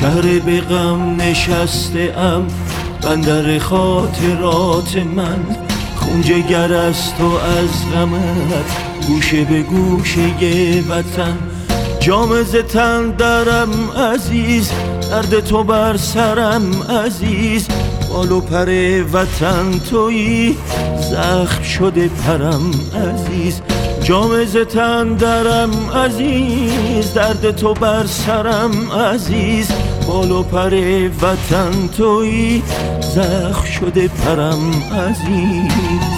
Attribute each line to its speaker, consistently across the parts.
Speaker 1: شهر به غم نشسته ام بندر خاطرات من، خون جگر است و از غمت گوشه به گوشه وطن. جام ز تن درم عزیز، درد تو بر سرم عزیز، بال و پر وطن تویی، زخم شده پرم عزیز. جام ز تن درم عزیز، درد تو بر سرم عزیز، بال و پر وطن تویی، زخم شده پرم عزیز.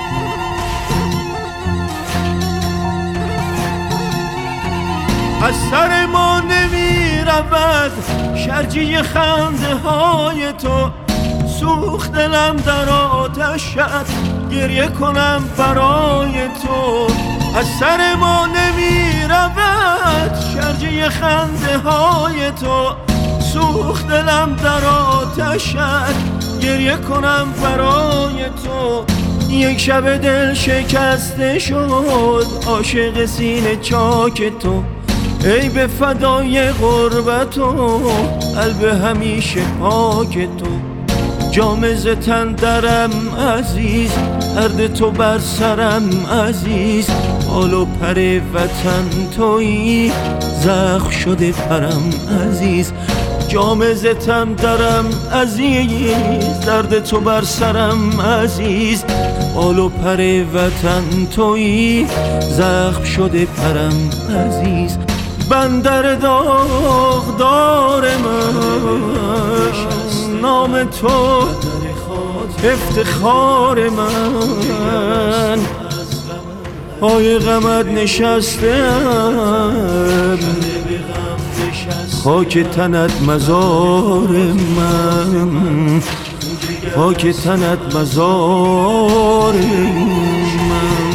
Speaker 1: از سر ما نمی رود شرجی خنده های تو، سوخت دلم در آتشت گریه کنم برای تو. از سر ما نمی رود شرجی خنده های تو، سوخت دلم در آتشت گریه کنم برای تو. یک شب دل شکسته شد عاشق سینه چاک تو، ای به فدای غربت و قلب همیشه پاک تو. جام ز تن درم عزیز، درد تو بر سرم عزیز، بال و پر وطن تویی، زخم شده پرم عزیز. جام ز تن درم عزیز، درد تو بر سرم عزیز، بال و پر وطن تویی، زخم شده پرم عزیز. بندر داغدار من، نام تو افتخار من، پای غمت نشستم، خاک تنت مزار من، خاک تنت مزار من.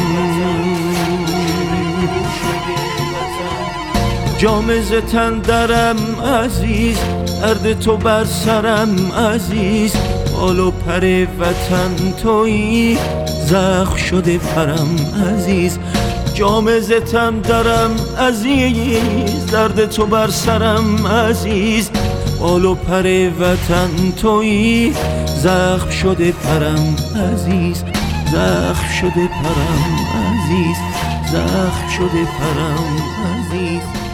Speaker 1: جام ز تن درم عزیز، درد تو بر سرم عزیز، بال و پر وطن تویی، زخم شده پرم عزیز. جام ز تن درم عزیز، درد تو بر سرم عزیز، بال و پر وطن تویی، زخم شده پرم عزیز، زخم شده پرم عزیز، زخم شده پرم عزیز.